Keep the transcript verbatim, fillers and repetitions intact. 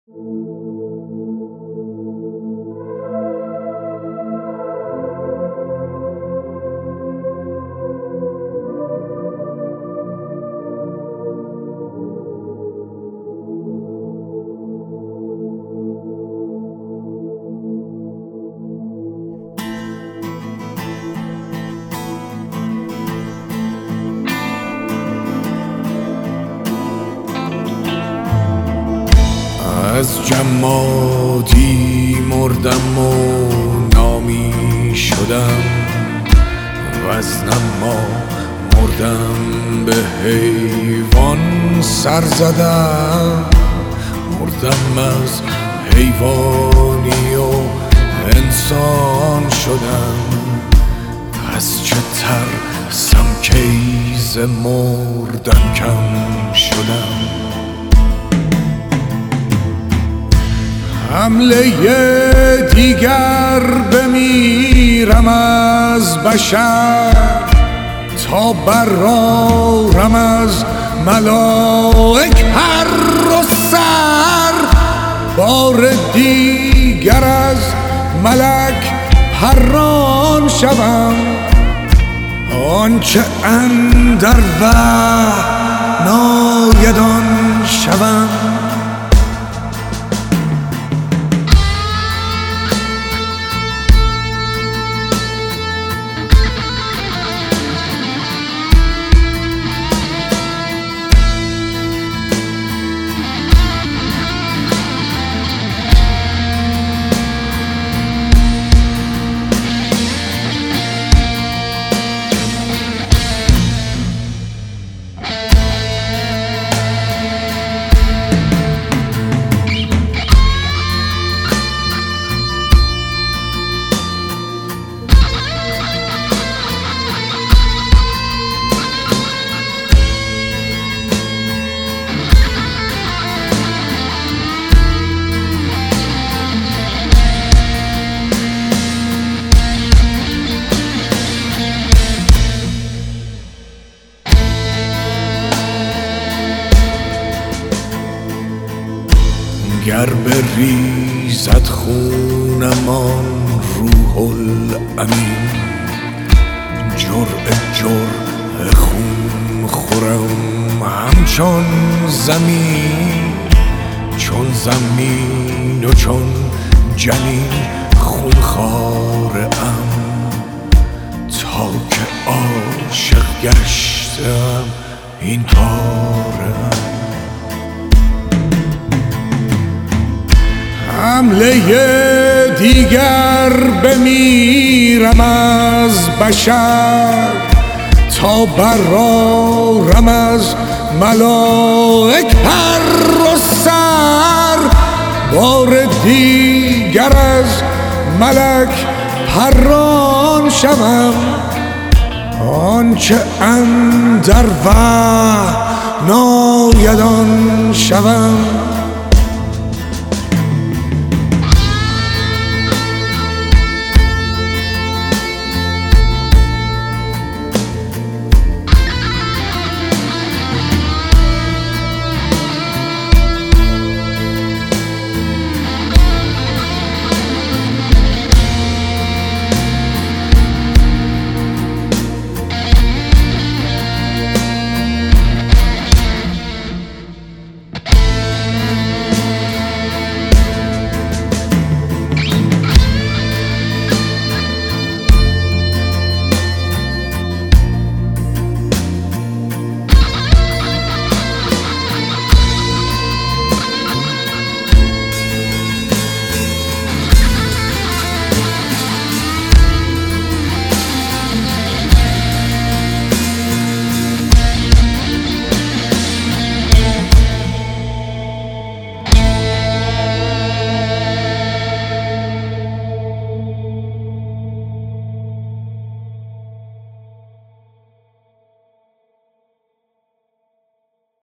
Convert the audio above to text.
از جمادی مردم و نامی شدم، وزنم ما مردم به حیوان سر زدم. مردم از حیوانی و انسان شدم، پس چه ترسم کیز مردن کم شدم. حمله دیگر بمیرم از بشر، تا برارم از ملائک پر و سر. بار دیگر از ملک پران شوم، آنچه اندر وحی ناید آن شوم. گر بریزد خونم آن روح الامین، جرعه جرعه خون خورم همچون زمین. چون زمین و چون جنین خونخوارم، تا که عاشق گشتم این کارم. حمله دیگر بمیرم از بشر، تا برارم از ملائک پر و سر. بار دیگر از ملک پران شوم، آنچه اندر وحی ناید آن شوم.